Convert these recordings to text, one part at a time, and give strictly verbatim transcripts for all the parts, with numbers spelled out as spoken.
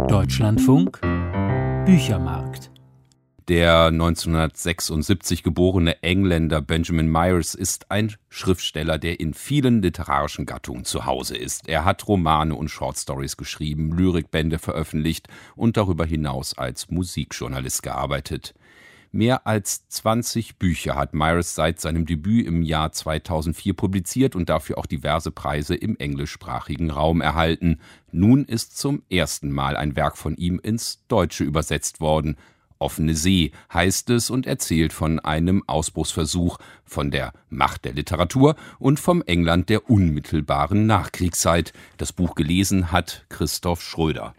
Deutschlandfunk Büchermarkt. Der neunzehnhundertsechsundsiebzig geborene Engländer Benjamin Myers ist ein Schriftsteller, der in vielen literarischen Gattungen zu Hause ist. Er hat Romane und Shortstories geschrieben, Lyrikbände veröffentlicht und darüber hinaus als Musikjournalist gearbeitet. Mehr als zwanzig Bücher hat Myers seit seinem Debüt im Jahr zweitausendvier publiziert und dafür auch diverse Preise im englischsprachigen Raum erhalten. Nun ist zum ersten Mal ein Werk von ihm ins Deutsche übersetzt worden. Offene See heißt es und erzählt von einem Ausbruchsversuch, von der Macht der Literatur und vom England der unmittelbaren Nachkriegszeit. Das Buch gelesen hat Christoph Schröder.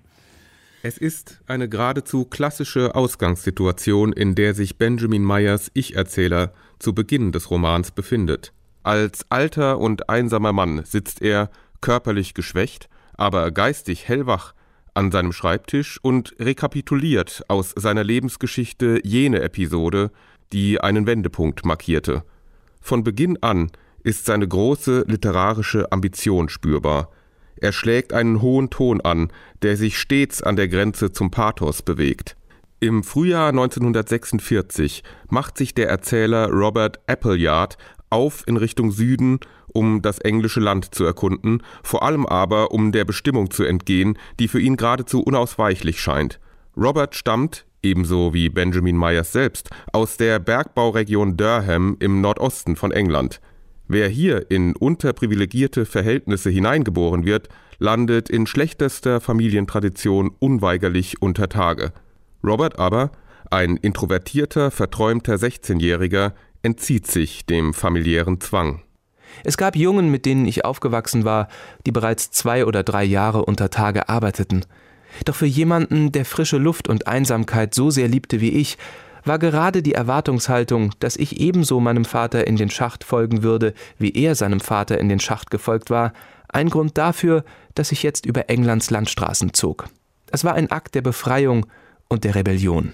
Es ist eine geradezu klassische Ausgangssituation, in der sich Benjamin Myers Ich-Erzähler zu Beginn des Romans befindet. Als alter und einsamer Mann sitzt er, körperlich geschwächt, aber geistig hellwach, an seinem Schreibtisch und rekapituliert aus seiner Lebensgeschichte jene Episode, die einen Wendepunkt markierte. Von Beginn an ist seine große literarische Ambition spürbar. Er schlägt einen hohen Ton an, der sich stets an der Grenze zum Pathos bewegt. Im Frühjahr neunzehnhundertsechsundvierzig macht sich der Erzähler Robert Appleyard auf in Richtung Süden, um das englische Land zu erkunden, vor allem aber, um der Bestimmung zu entgehen, die für ihn geradezu unausweichlich scheint. Robert stammt, ebenso wie Benjamin Myers selbst, aus der Bergbauregion Durham im Nordosten von England. Wer hier in unterprivilegierte Verhältnisse hineingeboren wird, landet in schlechtester Familientradition unweigerlich unter Tage. Robert aber, ein introvertierter, verträumter sechzehnjähriger, entzieht sich dem familiären Zwang. Es gab Jungen, mit denen ich aufgewachsen war, die bereits zwei oder drei Jahre unter Tage arbeiteten. Doch für jemanden, der frische Luft und Einsamkeit so sehr liebte wie ich, war gerade die Erwartungshaltung, dass ich ebenso meinem Vater in den Schacht folgen würde, wie er seinem Vater in den Schacht gefolgt war, ein Grund dafür, dass ich jetzt über Englands Landstraßen zog. Es war ein Akt der Befreiung und der Rebellion.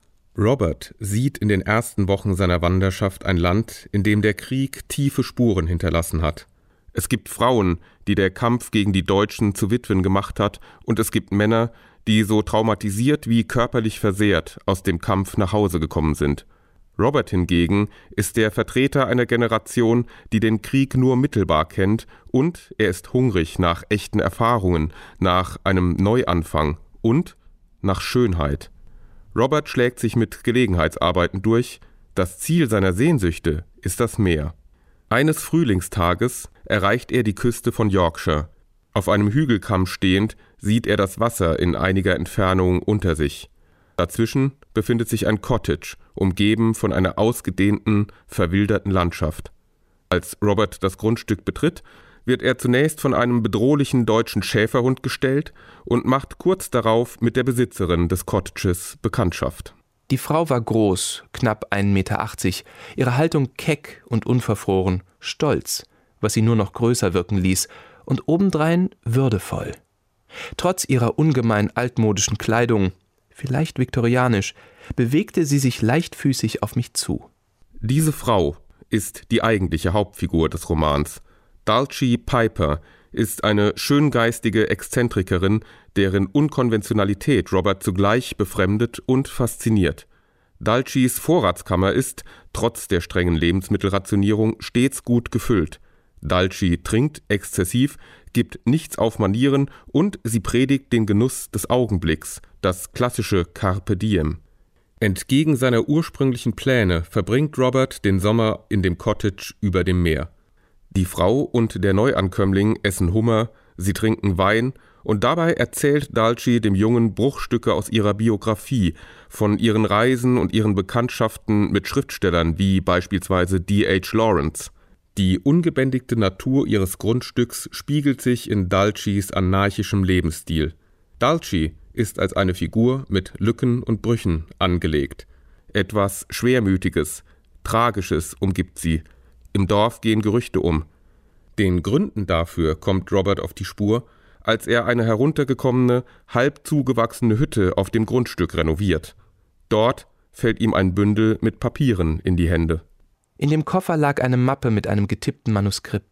Robert sieht in den ersten Wochen seiner Wanderschaft ein Land, in dem der Krieg tiefe Spuren hinterlassen hat. Es gibt Frauen, die der Kampf gegen die Deutschen zu Witwen gemacht hat, und es gibt Männer, die so traumatisiert wie körperlich versehrt aus dem Kampf nach Hause gekommen sind. Robert hingegen ist der Vertreter einer Generation, die den Krieg nur mittelbar kennt, und er ist hungrig nach echten Erfahrungen, nach einem Neuanfang und nach Schönheit. Robert schlägt sich mit Gelegenheitsarbeiten durch. Das Ziel seiner Sehnsüchte ist das Meer. Eines Frühlingstages erreicht er die Küste von Yorkshire. Auf einem Hügelkamm stehend sieht er das Wasser in einiger Entfernung unter sich. Dazwischen befindet sich ein Cottage, umgeben von einer ausgedehnten, verwilderten Landschaft. Als Robert das Grundstück betritt, wird er zunächst von einem bedrohlichen deutschen Schäferhund gestellt und macht kurz darauf mit der Besitzerin des Cottages Bekanntschaft. Die Frau war groß, knapp ein Meter achtzig, ihre Haltung keck und unverfroren, stolz, was sie nur noch größer wirken ließ, und obendrein würdevoll. Trotz ihrer ungemein altmodischen Kleidung, vielleicht viktorianisch, bewegte sie sich leichtfüßig auf mich zu. Diese Frau ist die eigentliche Hauptfigur des Romans. Dulcie Piper ist eine schöngeistige Exzentrikerin, deren Unkonventionalität Robert zugleich befremdet und fasziniert. Dulcies Vorratskammer ist, trotz der strengen Lebensmittelrationierung, stets gut gefüllt. Dulcie trinkt exzessiv, gibt nichts auf Manieren und sie predigt den Genuss des Augenblicks, das klassische Carpe Diem. Entgegen seiner ursprünglichen Pläne verbringt Robert den Sommer in dem Cottage über dem Meer. Die Frau und der Neuankömmling essen Hummer, sie trinken Wein und dabei erzählt Dulcie dem Jungen Bruchstücke aus ihrer Biografie, von ihren Reisen und ihren Bekanntschaften mit Schriftstellern wie beispielsweise D H Lawrence. Die ungebändigte Natur ihres Grundstücks spiegelt sich in Dulcies anarchischem Lebensstil. Dulcie ist als eine Figur mit Lücken und Brüchen angelegt. Etwas Schwermütiges, Tragisches umgibt sie. Im Dorf gehen Gerüchte um. Den Gründen dafür kommt Robert auf die Spur, als er eine heruntergekommene, halb zugewachsene Hütte auf dem Grundstück renoviert. Dort fällt ihm ein Bündel mit Papieren in die Hände. In dem Koffer lag eine Mappe mit einem getippten Manuskript.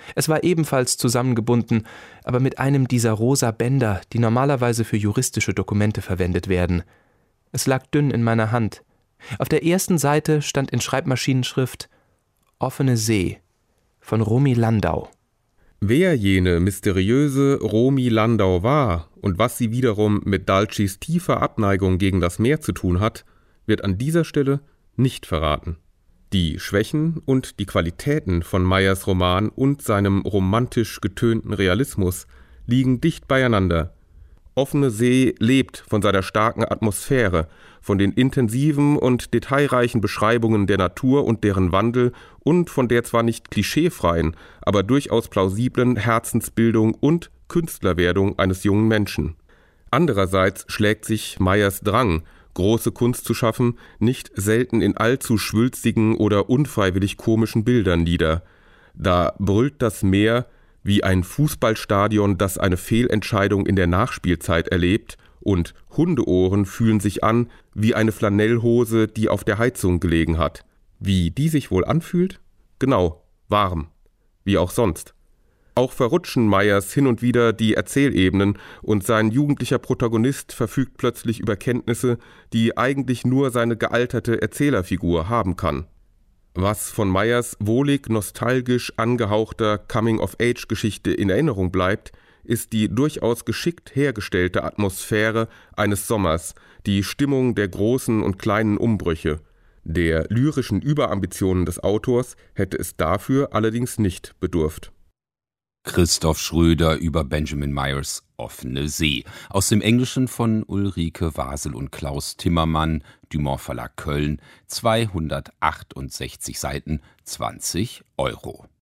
Es war ebenfalls zusammengebunden, aber mit einem dieser rosa Bänder, die normalerweise für juristische Dokumente verwendet werden. Es lag dünn in meiner Hand. Auf der ersten Seite stand in Schreibmaschinenschrift »Offene See« von Romy Landau. Wer jene mysteriöse Romy Landau war und was sie wiederum mit Dulcys tiefer Abneigung gegen das Meer zu tun hat, wird an dieser Stelle nicht verraten. Die Schwächen und die Qualitäten von Meyers Roman und seinem romantisch getönten Realismus liegen dicht beieinander. Offene See lebt von seiner starken Atmosphäre, von den intensiven und detailreichen Beschreibungen der Natur und deren Wandel und von der zwar nicht klischeefreien, aber durchaus plausiblen Herzensbildung und Künstlerwerdung eines jungen Menschen. Andererseits schlägt sich Meyers Drang, große Kunst zu schaffen, nicht selten in allzu schwülstigen oder unfreiwillig komischen Bildern nieder. Da brüllt das Meer wie ein Fußballstadion, das eine Fehlentscheidung in der Nachspielzeit erlebt, und Hundeohren fühlen sich an wie eine Flanellhose, die auf der Heizung gelegen hat. Wie die sich wohl anfühlt? Genau, warm. Wie auch sonst. Auch verrutschen Meyers hin und wieder die Erzählebenen und sein jugendlicher Protagonist verfügt plötzlich über Kenntnisse, die eigentlich nur seine gealterte Erzählerfigur haben kann. Was von Meyers wohlig nostalgisch angehauchter Coming-of-Age-Geschichte in Erinnerung bleibt, ist die durchaus geschickt hergestellte Atmosphäre eines Sommers, die Stimmung der großen und kleinen Umbrüche. Der lyrischen Überambitionen des Autors hätte es dafür allerdings nicht bedurft. Christoph Schröder über Benjamin Meyers Offene See. Aus dem Englischen von Ulrike Wasel und Klaus Timmermann, Dumont Verlag Köln, zweihundertachtundsechzig Seiten, zwanzig Euro.